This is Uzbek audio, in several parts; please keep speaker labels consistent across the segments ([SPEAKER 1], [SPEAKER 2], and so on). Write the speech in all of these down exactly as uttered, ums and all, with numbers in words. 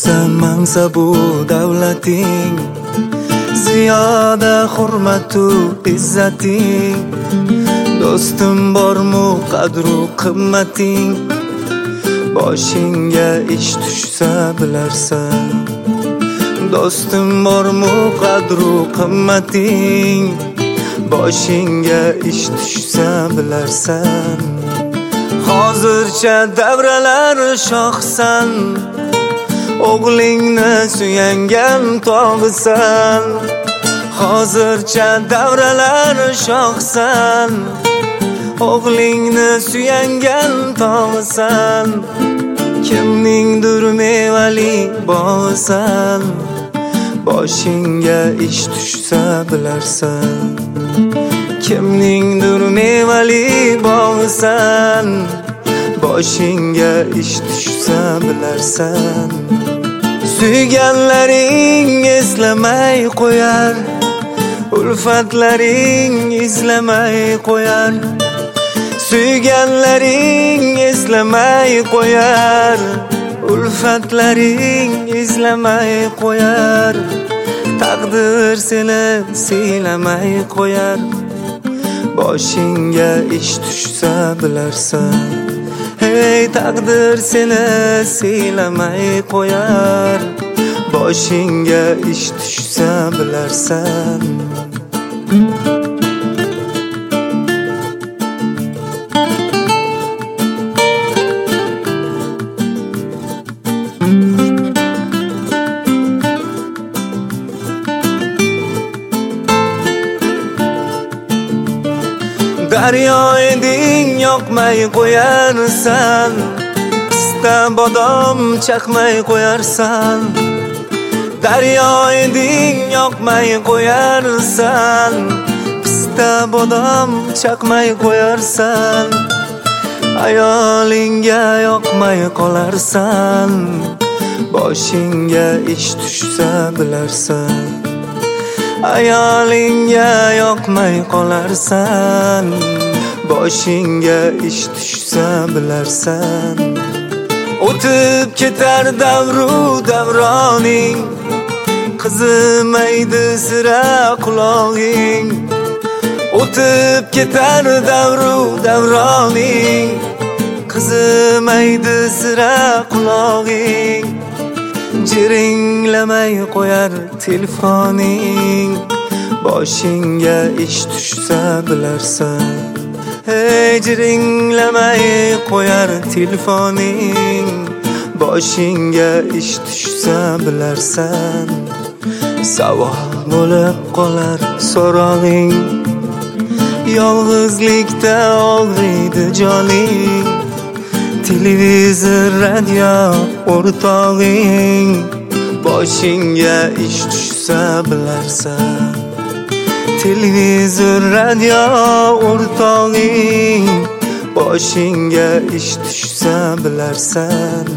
[SPEAKER 1] tushsa mansabu davlating, ziyoda hurmatu izzating, do'stim bormu qadru qimmating, boshingga ish tushsa bilarsan. Do'stim bormu qadru qimmating, boshingga ish tushsa bilarsan. Hozircha davralar shohsan, o'g'lingni suyangan tog'san. Hozircha davralar shohsan, o'g'lingni suyangan tog'san. Kimningdir mevali bog'san, boshingga ish tushsa bilarsan. Kimningdir mevali bog'san, boshingga ish tushsa bilarsan. Suyganlaring eslamay qo'yar, ulfatlaring izlamay qo'yar. Suyganlaring eslamay qo'yar, ulfatlaring izlamay qo'yar. Taqdir seni siylamay qo'yar, boshingga ish tushsa bilarsan. Hey, taqdir seni siylamay qo'yar, boshingga ish tushsa bilarsan. Daryo eding yoqmay qo'yarsan, pista bodom chaqmay qo'yarsan. Daryo eding yoqmay qo'yarsan, pista bodom chaqmay qo'yarsan. Ayolingga yoqmay qolarsan, boshingga ish tushsa bilarsan. Ayolingga yoqmay qolarsan, boshingga ish tushsa bilarsan. O'tib ketar davru davroning, qizimaydi sira qulog'ing. O'tib ketar davru davroning, qizimaydi sira qulog'ing. Jiringlamay qo'yar telefoning, boshingga ish tushsa bilarsan. Hey, jiringlamay qo'yar telefoning, boshingga ish tushsa bilarsan. Savol bo'lib qolar so'rog'ing, yolg'izlikda og'riydi joning. Televizor, radio o'rtog'ing, boshingga ish tushsa bilarsan. Televizor, radio o'rtog'ing, boshingga ish tushsa bilarsan.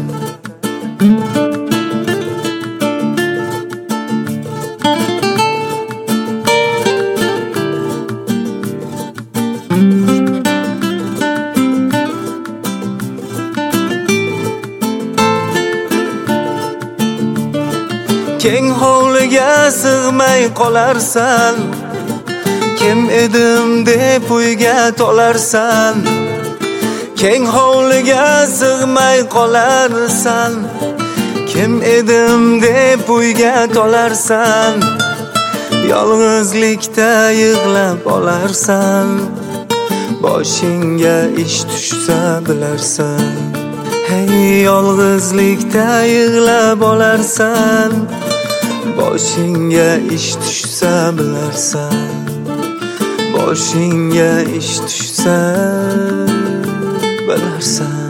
[SPEAKER 1] Keng hovliga sig'may qolarsan, kim edim deb uyga tolarsan. Keng hovliga sig'may qolarsan, kim edim deb uyga tolarsan. Yolg'izlikda yig'lab olarsan, boshingga ish tushsa bilarsan. Hey, yolg'izlikda yig'lab olarsan, boshingga ish tushsa bilarsan. Boshingga ish tushsa bilarsan.